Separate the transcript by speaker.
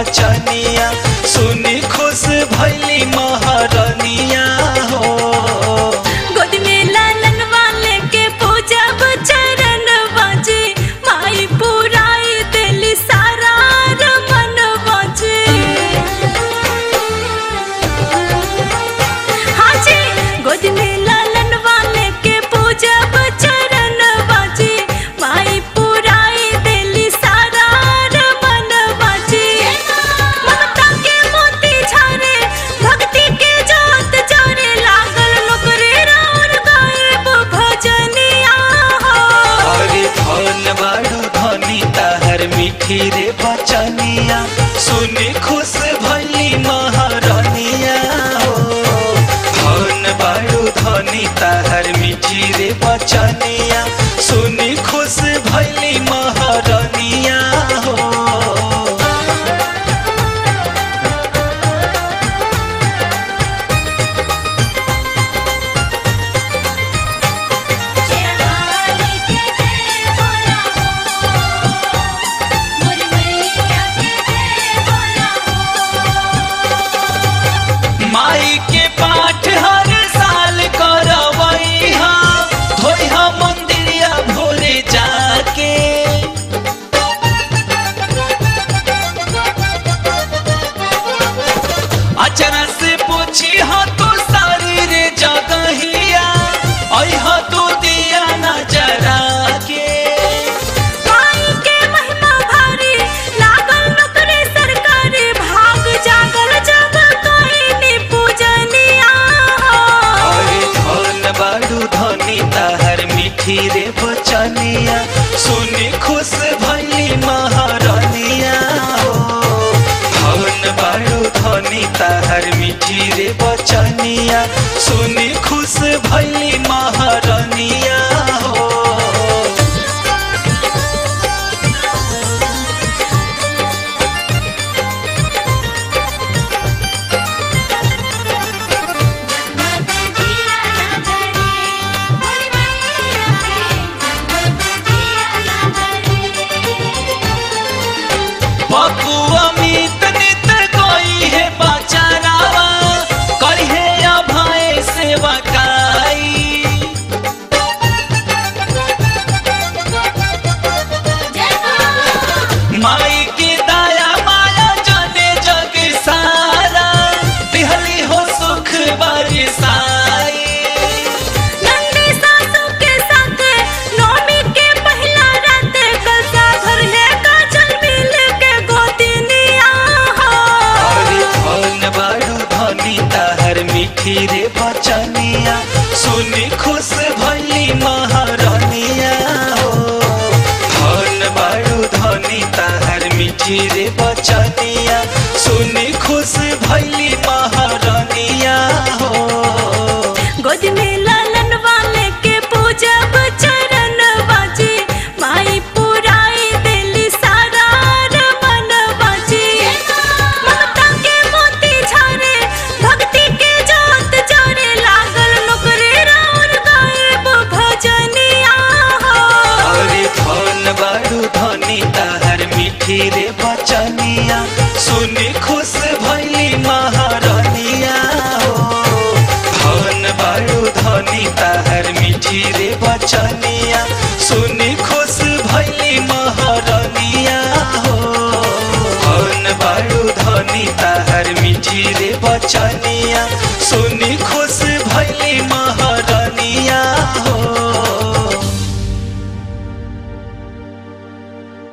Speaker 1: बचनिया सुनी खुश भैली महारानिया हो।
Speaker 2: गोद में लालन वाले के पूजब चरण बाजे माई पुराई दिली सारा रमन बाजे। हाँ जी गोद में लालन वाले के पूजब चरण बाजे माई पुराई दिली सारा रमन बाजे। ममता के मोती झरे भक्ति के जोत जरे लागल लोकरे राउर गायब भजनिया हो।
Speaker 1: अरे धन बाड़ू धनी ताहर मीठी रे बचनिया सुनी खुश भैली महारानिया हो। धन बाड़ू धनी ताहर मीठी रे बचनिया सुनी खुश भैली महारानिया हो।
Speaker 2: शेरावाली के जय बोला हो मोर मैया के जय बोला हो।
Speaker 1: माई के पाठ हर साल करवैहा धोइहा मंदिरिया भोरे जाके। अचरा से पूछी हा तू सारी रे जगहिया अइहा तू दिया नजरा के।
Speaker 2: माई के महिमा भारी लागल नौकरी सरकारी भाग जागल जब कहीं पूजनिया हो।
Speaker 1: अरे धन बाड़ू धनी ताहर मीठी रे बचनिया सुनी खुश भैली महारानिया हो। धन बाड़ू धनी ताहर मीठी रे बचनिया सुनी खुश भैली महारानिया हो। बबू अमित नित कोई है बचारावा करिहे अभय सेवकाई। माई की दया माया जाने जग सारा दिहली हो सुख बरसाई।
Speaker 2: नन्ही सासू के साथ नौमी के पहला रात कलसा भर है काजल मिल के गोतिनिया हो।
Speaker 1: अरे धन बाड़ू धनी ताहर मीठी रे बचनिया सुनी खुश भैली महारानिया हो। धन बाड़ू धनी ताहर मीठी रे बचनिया सुनी खुश भैली महारानिया हो।
Speaker 2: गोद में लालन वाले के पूजब चरण बाजे माई पुराई दिली सारा रमन बाजे। ममता के मोती झरे भक्ति के जोत जरे लागल लोकरे राउर गायब भजनिया हो।
Speaker 1: अरे धन बाड़ू धनी ताहर मीठी रे बचनिया सुनी खुश भैली महारानिया हो। धन बाड़ू धनी ताहर मीठी रे बचनिया सुनी खुश भैली महारानिया हो। धन बाड़ू धनी ताहर मीठी रे बचनिया सुनी खुश भैली